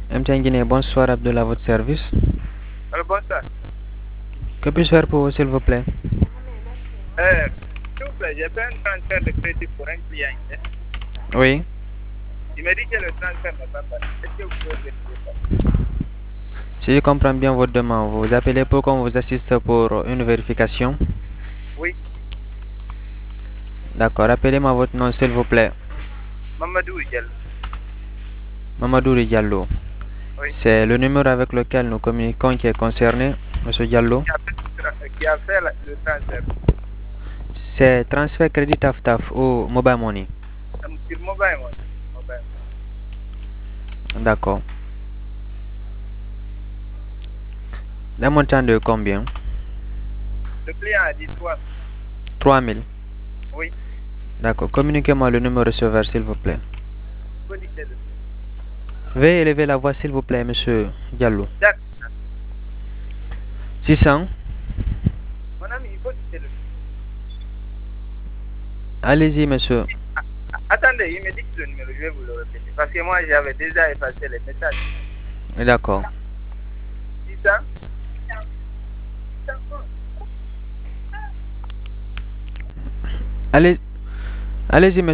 MTN Guinée, bonsoir Abdullah, à votre service. Alors, bonsoir. Que puis-je faire pour vous, s'il vous plaît? S'il vous plaît, j'ai fait un transfert de crédit pour un client hier. Oui. Il m'a dit que le transfert n'est pas passé. Est-ce que vous pouvez vérifier ça? Si je comprends bien votre demande, vous appelez pour qu'on vous assiste pour une vérification. Oui, D'accord, appelez-moi votre nom, s'il vous plaît. Mamadou Diallo. Mamadou Diallo. Oui. C'est le numéro avec lequel nous communiquons qui est concerné, Monsieur Diallo. Qui a fait le transfert. C'est transfert crédit TAF ou mobile money. Sur mobile money. Mobile. D'accord. D'un montant de combien? Le client a dit 3. 3000. Oui, D'accord. Communiquez-moi le numéro receveur, s'il vous plaît. il faut dicter le numéro. Veuillez élever la voix, s'il vous plaît, Monsieur Diallo. D'accord. 600. Mon ami, il faut dicter le numéro. Allez-y, monsieur. Attendez, il me dit que le numéro, je vais vous le répéter. Parce que moi, j'avais déjà effacé les messages. D'accord. 600. Allez, allez-y, monsieur.